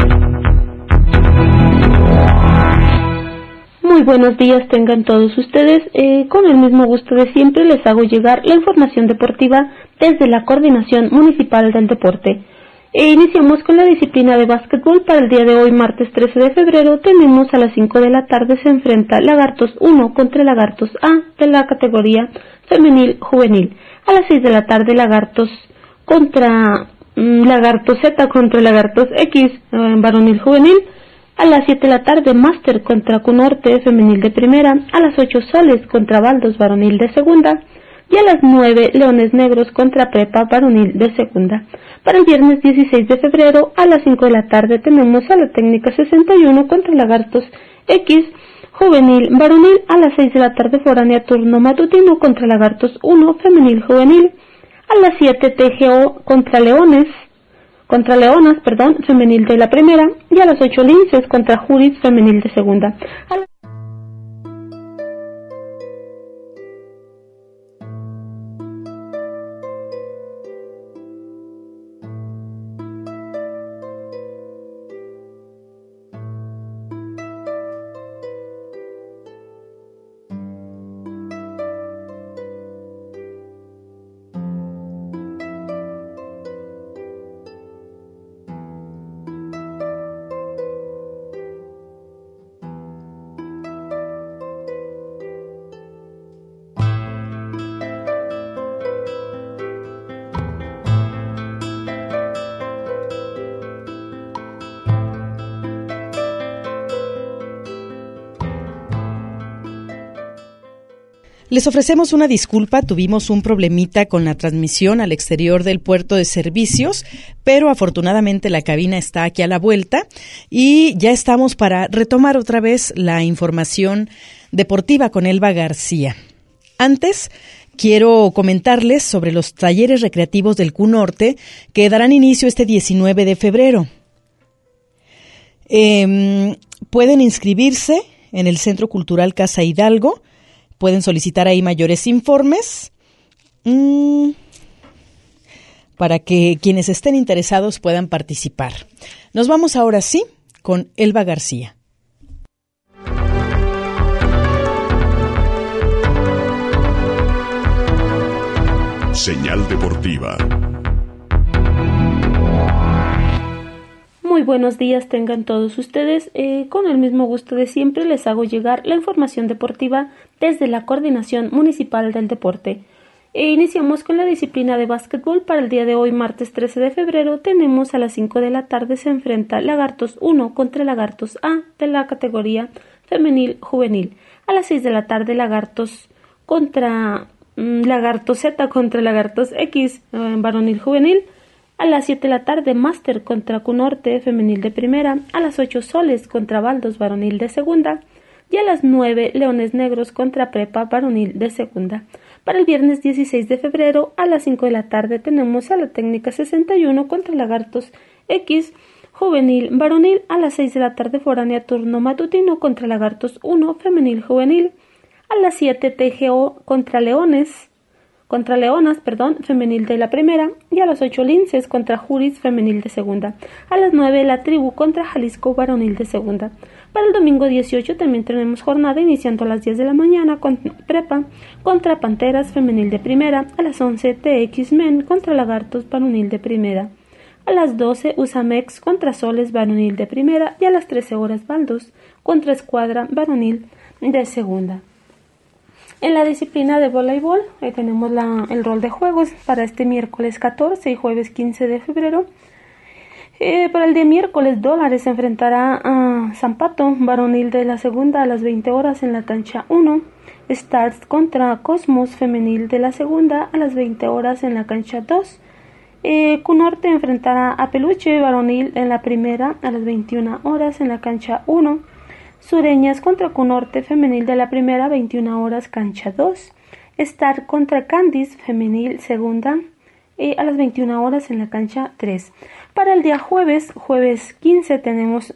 Muy buenos días tengan todos ustedes. Eh, con el mismo gusto de siempre les hago llegar la información deportiva desde la Coordinación Municipal del Deporte. E iniciamos con la disciplina de básquetbol. Para el día de hoy, martes trece de febrero, tenemos a las cinco de la tarde se enfrenta Lagartos uno contra Lagartos A de la categoría femenil juvenil. A las seis de la tarde, Lagartos contra mm, Lagartos Z contra Lagartos X eh, varonil juvenil. A las siete de la tarde, Máster contra CUNORTE femenil de primera. A las ocho, Soles contra Baldos varonil de segunda. Y a las nueve, Leones Negros contra Prepa varonil de segunda. Para el viernes dieciséis de febrero, a las cinco de la tarde, tenemos a la Técnica sesenta y uno contra Lagartos X juvenil varonil. A las seis de la tarde, Foránea turno matutino contra Lagartos uno femenil juvenil. A las siete, T G O contra Leones contra Leonas, perdón, femenil de la primera, y a las ocho Linces contra Juris femenil de segunda. A la... Les ofrecemos una disculpa, tuvimos un problemita con la transmisión al exterior del puerto de servicios, pero afortunadamente la cabina está aquí a la vuelta y ya estamos para retomar otra vez la información deportiva con Elba García. Antes, quiero comentarles sobre los talleres recreativos del CUNORTE que darán inicio este diecinueve de febrero. Eh, pueden inscribirse en el Centro Cultural Casa Hidalgo. Pueden solicitar ahí mayores informes mmm, para que quienes estén interesados puedan participar. Nos vamos ahora sí con Elba García. Señal deportiva. Muy buenos días tengan todos ustedes. Eh, con el mismo gusto de siempre les hago llegar la información deportiva desde la Coordinación Municipal del Deporte. E iniciamos con la disciplina de básquetbol. Para el día de hoy, martes trece de febrero, tenemos a las cinco de la tarde se enfrenta Lagartos uno contra Lagartos A de la categoría femenil juvenil. A las seis de la tarde, Lagartos contra mmm, Lagartos Z contra Lagartos X eh, varonil juvenil. A las siete de la tarde, Máster contra Cunorte femenil de primera. A las ocho, Soles contra Baldos varonil de segunda. Y a las nueve, Leones Negros contra Prepa varonil de segunda. Para el viernes dieciséis de febrero, a las cinco de la tarde, tenemos a la Técnica sesenta y uno contra Lagartos X juvenil varonil. A las seis de la tarde, Foránea turno matutino contra Lagartos uno femenil juvenil. A las siete, T G O contra Leones contra Leonas, perdón, femenil de la primera, y a las ocho, Linces contra Juris femenil de segunda. A las nueve, La Tribu contra Jalisco varonil de segunda. Para el domingo dieciocho también tenemos jornada iniciando a las diez de la mañana con Prepa contra Panteras femenil de primera. A las once, T X Men contra Lagartos varonil de primera. A las doce, Usamex contra Soles varonil de primera, y a las trece horas, Baldos contra Escuadra varonil de segunda. En la disciplina de voleibol, ahí tenemos la, el rol de juegos para este miércoles catorce y jueves quince de febrero. Eh, para el día miércoles, Dólares se enfrentará a Zampato, varonil de la segunda, a las veinte horas en la cancha uno. Stars contra Cosmos, femenil de la segunda, a las veinte horas en la cancha dos. Eh, Cunorte enfrentará a Peluche, varonil en la primera, a las veintiuna horas en la cancha uno. Sureñas contra Cunorte femenil de la primera, veintiuna horas, cancha dos. Star contra Candice femenil segunda, eh, a las veintiuna horas en la cancha tres. Para el día jueves, jueves quince, tenemos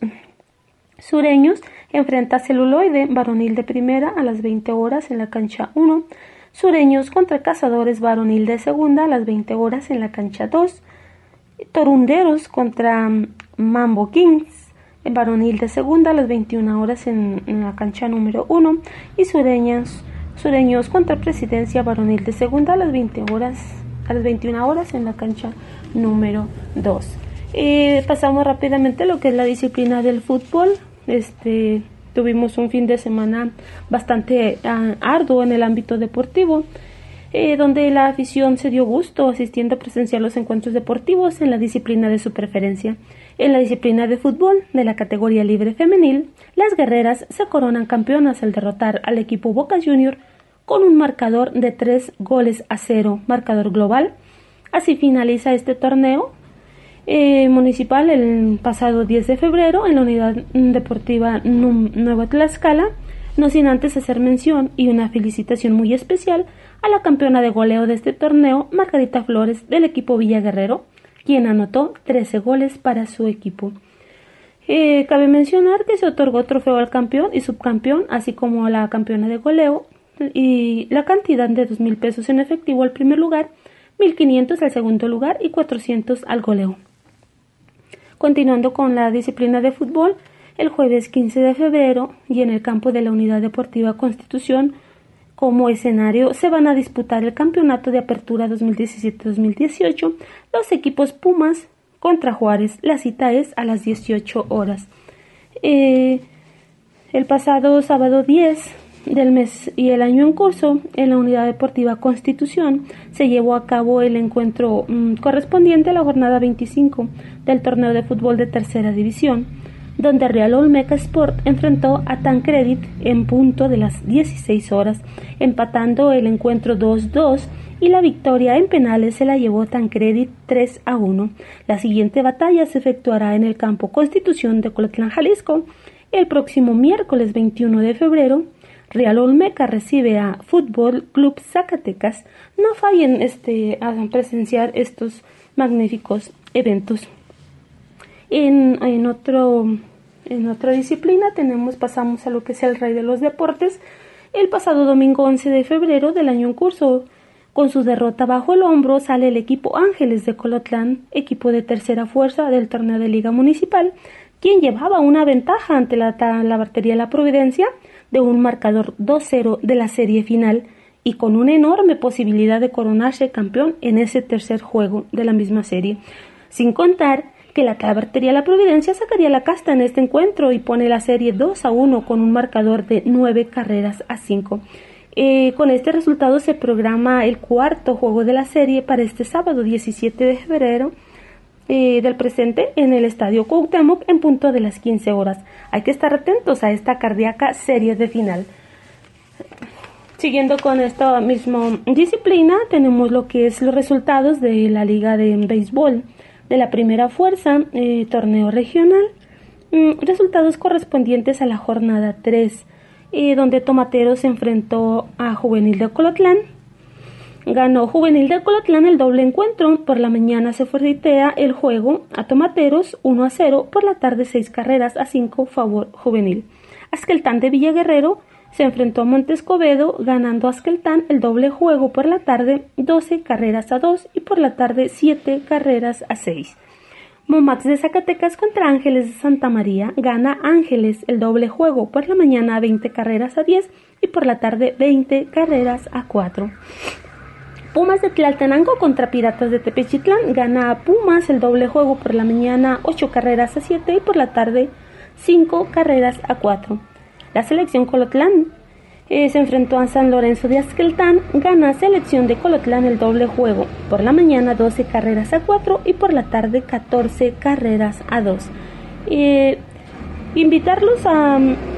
Sureños enfrenta a Celuloide varonil de primera, a las veinte horas en la cancha uno. Sureños contra Cazadores varonil de segunda, a las veinte horas en la cancha dos. Torunderos contra Mambo Kings varonil de segunda, a las veintiuna horas en, en la cancha número uno. Y Sureñas, Sureños contra Presidencia varonil de segunda, a las veinte horas, a las veintiuna horas en la cancha número dos. Eh, pasamos rápidamente a lo que es la disciplina del fútbol. Este, tuvimos un fin de semana bastante uh, arduo en el ámbito deportivo, eh, donde la afición se dio gusto asistiendo a presenciar los encuentros deportivos en la disciplina de su preferencia. En la disciplina de fútbol de la categoría libre femenil, las guerreras se coronan campeonas al derrotar al equipo Boca Junior con un marcador de tres goles a cero, marcador global. Así finaliza este torneo eh, municipal el pasado diez de febrero en la unidad deportiva Nueva Tlaxcala, no sin antes hacer mención y una felicitación muy especial a la campeona de goleo de este torneo, Margarita Flores, del equipo Villa Guerrero, quien anotó trece goles para su equipo. Eh, cabe mencionar que se otorgó trofeo al campeón y subcampeón, así como a la campeona de goleo, y la cantidad de dos mil pesos en efectivo al primer lugar, mil quinientos al segundo lugar y cuatrocientos al goleo. Continuando con la disciplina de fútbol, el jueves quince de febrero y en el campo de la Unidad Deportiva Constitución, como escenario se van a disputar el campeonato de apertura dos mil diecisiete dos mil dieciocho, los equipos Pumas contra Juárez. La cita es a las dieciocho horas. Eh, el pasado sábado diez del mes y el año en curso, en la Unidad Deportiva Constitución, se llevó a cabo el encuentro mmm, correspondiente a la jornada veinticinco del torneo de fútbol de tercera división, donde Real Olmeca Sport enfrentó a Tancredit en punto de las dieciséis horas, empatando el encuentro dos dos, y la victoria en penales se la llevó Tancredit tres a uno. La siguiente batalla se efectuará en el campo Constitución de Colotlán, Jalisco, el próximo miércoles veintiuno de febrero. Real Olmeca recibe a Fútbol Club Zacatecas. No fallen este, a presenciar estos magníficos eventos. En, en, otro, en otra disciplina tenemos, pasamos a lo que es el rey de los deportes. El pasado domingo once de febrero del año en curso, con su derrota bajo el hombro, sale el equipo Ángeles de Colotlán, equipo de tercera fuerza del torneo de Liga Municipal, quien llevaba una ventaja ante la, la Bartería La Providencia de un marcador dos cero de la serie final, y con una enorme posibilidad de coronarse campeón en ese tercer juego de la misma serie. Sin contar que la Tabertería La Providencia sacaría la casta en este encuentro y pone la serie dos a uno con un marcador de nueve carreras a cinco. Eh, con este resultado se programa el cuarto juego de la serie para este sábado diecisiete de febrero eh, del presente en el Estadio Cuauhtémoc en punto de las quince horas. Hay que estar atentos a esta cardíaca serie de final. Siguiendo con esta misma disciplina, tenemos lo que es los resultados de la Liga de Béisbol de la Primera Fuerza, eh, torneo regional, mm, resultados correspondientes a la jornada tres, eh, donde Tomateros se enfrentó a Juvenil de Colotlán. Ganó Juvenil de Colotlán el doble encuentro. Por la mañana se forritea el juego a Tomateros uno a cero, por la tarde seis carreras a cinco favor Juvenil. Asqueltán de Villaguerrero se enfrentó a Montescobedo, ganando Asqueltán el doble juego por la tarde doce carreras a dos y por la tarde siete carreras a seis. Momax de Zacatecas contra Ángeles de Santa María, gana Ángeles el doble juego por la mañana veinte carreras a diez y por la tarde veinte carreras a cuatro. Pumas de Tlaltenango contra Piratas de Tepechitlán, gana Pumas el doble juego por la mañana ocho carreras a siete y por la tarde cinco carreras a cuatro. La selección Colotlán eh, se enfrentó a San Lorenzo de Asqueltán, gana selección de Colotlán el doble juego, por la mañana doce carreras a cuatro y por la tarde catorce carreras a dos. Eh, invitarlos a,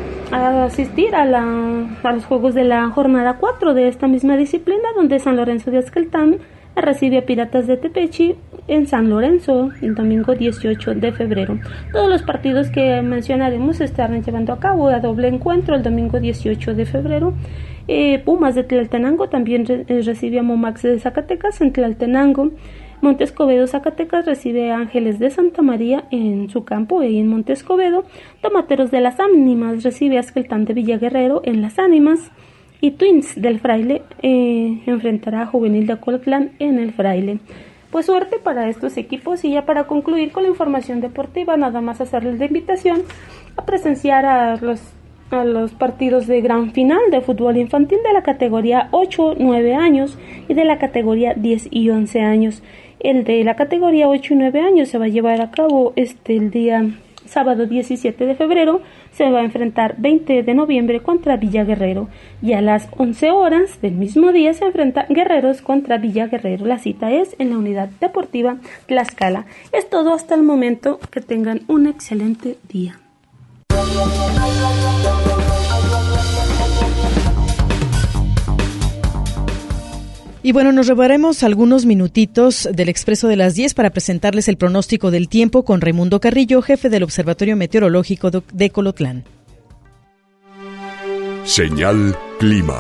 a asistir a, la, a los juegos de la jornada cuatro de esta misma disciplina, donde San Lorenzo de Asqueltán recibe a Piratas de Tepechi en San Lorenzo el domingo dieciocho de febrero. Todos los partidos que mencionaremos se estarán llevando a cabo a doble encuentro el domingo dieciocho de febrero. Eh, Pumas de Tlaltenango también re recibe a Momax de Zacatecas en Tlaltenango. Montescobedo Zacatecas recibe a Ángeles de Santa María en su campo y en Montescobedo. Tomateros de las Ánimas recibe a Asqueltán de Villaguerrero en Las Ánimas. Y Twins del Fraile eh, enfrentará a Juvenil de Colotlán en el Fraile. Pues suerte para estos equipos. Y ya para concluir con la información deportiva, nada más hacerles la invitación a presenciar a los, a los partidos de gran final de fútbol infantil de la categoría ocho nueve años y de la categoría diez y once años. El de la categoría ocho y nueve años se va a llevar a cabo este el día sábado diecisiete de febrero. Se va a enfrentar veinte de noviembre contra Villaguerrero, y a las once horas del mismo día se enfrenta Guerreros contra Villaguerrero. La cita es en la Unidad Deportiva Tlaxcala. Es todo hasta el momento. Que tengan un excelente día. Y bueno, nos robaremos algunos minutitos del Expreso de las diez para presentarles el pronóstico del tiempo con Raimundo Carrillo, jefe del Observatorio Meteorológico de Colotlán. Señal Clima.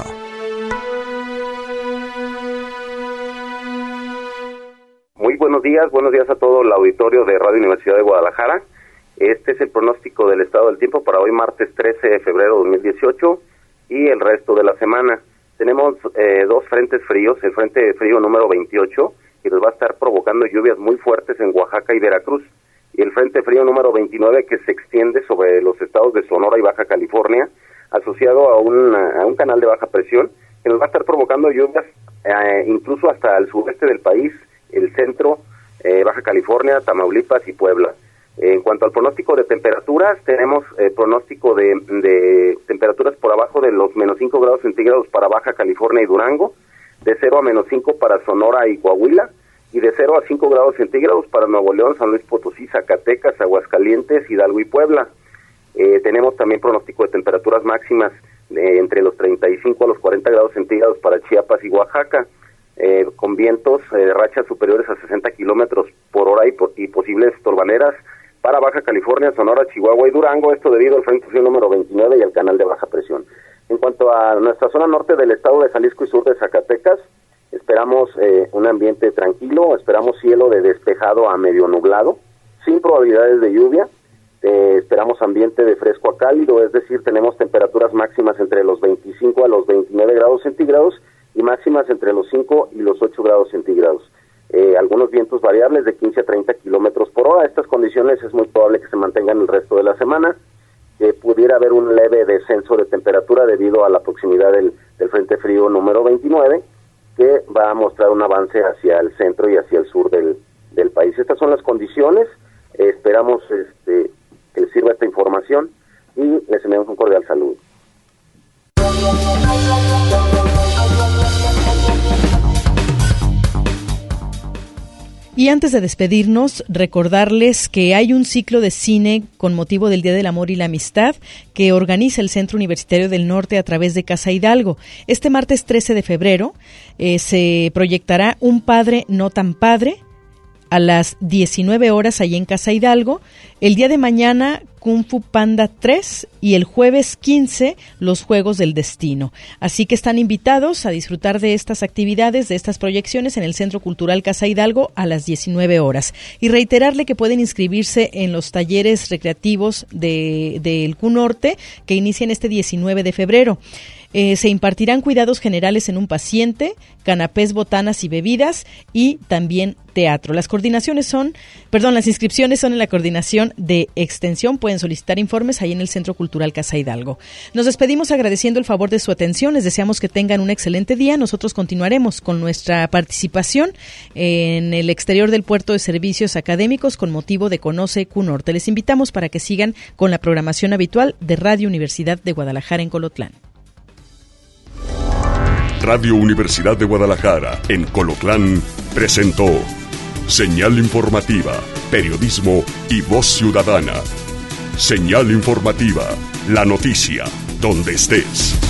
Muy buenos días, buenos días a todo el auditorio de Radio Universidad de Guadalajara. Este es el pronóstico del estado del tiempo para hoy, martes trece de febrero de dos mil dieciocho, y el resto de la semana. Tenemos eh, dos frentes fríos, el frente frío número veintiocho, que nos va a estar provocando lluvias muy fuertes en Oaxaca y Veracruz, y el frente frío número veintinueve, que se extiende sobre los estados de Sonora y Baja California, asociado a un, a un canal de baja presión, que nos va a estar provocando lluvias eh, incluso hasta el sureste del país, el centro, eh, Baja California, Tamaulipas y Puebla. En cuanto al pronóstico de temperaturas, tenemos eh, pronóstico de, de temperaturas por abajo de los menos cinco grados centígrados para Baja California y Durango, de cero a menos cinco para Sonora y Coahuila, y de cero a cinco grados centígrados para Nuevo León, San Luis Potosí, Zacatecas, Aguascalientes, Hidalgo y Puebla. Eh, tenemos también pronóstico de temperaturas máximas eh, entre los treinta y cinco a los cuarenta grados centígrados para Chiapas y Oaxaca, eh, con vientos de eh, rachas superiores a sesenta kilómetros por hora y, po y posibles torbaneras para Baja California, Sonora, Chihuahua y Durango, esto debido al frente frío número veintinueve y al canal de baja presión. En cuanto a nuestra zona norte del estado de Jalisco y sur de Zacatecas, esperamos eh, un ambiente tranquilo, esperamos cielo de despejado a medio nublado, sin probabilidades de lluvia, eh, esperamos ambiente de fresco a cálido, es decir, tenemos temperaturas máximas entre los veinticinco a los veintinueve grados centígrados y máximas entre los cinco y los ocho grados centígrados. Eh, algunos vientos variables de quince a treinta kilómetros por hora. Estas condiciones es muy probable que se mantengan el resto de la semana, que pudiera haber un leve descenso de temperatura debido a la proximidad del, del frente frío número veintinueve, que va a mostrar un avance hacia el centro y hacia el sur del, del país. Estas son las condiciones Eh, esperamos este, que les sirva esta información y les enviamos un cordial saludo. Y antes de despedirnos, recordarles que hay un ciclo de cine con motivo del Día del Amor y la Amistad que organiza el Centro Universitario del Norte a través de Casa Hidalgo. Este martes trece de febrero eh, se proyectará Un Padre No Tan Padre a las diecinueve horas allí en Casa Hidalgo. El día de mañana Kung Fu Panda tres y el jueves quince Los Juegos del Destino. Así que están invitados a disfrutar de estas actividades, de estas proyecciones en el Centro Cultural Casa Hidalgo a las diecinueve horas. Y reiterarle que pueden inscribirse en los talleres recreativos de, del Q Norte que inician este diecinueve de febrero. Eh, se impartirán cuidados generales en un paciente, canapés, botanas y bebidas y también teatro. Las coordinaciones son, perdón, las inscripciones son en la coordinación de extensión. Pueden solicitar informes ahí en el Centro Cultural Casa Hidalgo. Nos despedimos agradeciendo el favor de su atención. Les deseamos que tengan un excelente día. Nosotros continuaremos con nuestra participación en el exterior del puerto de servicios académicos con motivo de Conoce Q Norte. Les invitamos para que sigan con la programación habitual de Radio Universidad de Guadalajara en Colotlán. Radio Universidad de Guadalajara en Colotlán presentó Señal Informativa, Periodismo y Voz Ciudadana. Señal Informativa, la noticia, donde estés.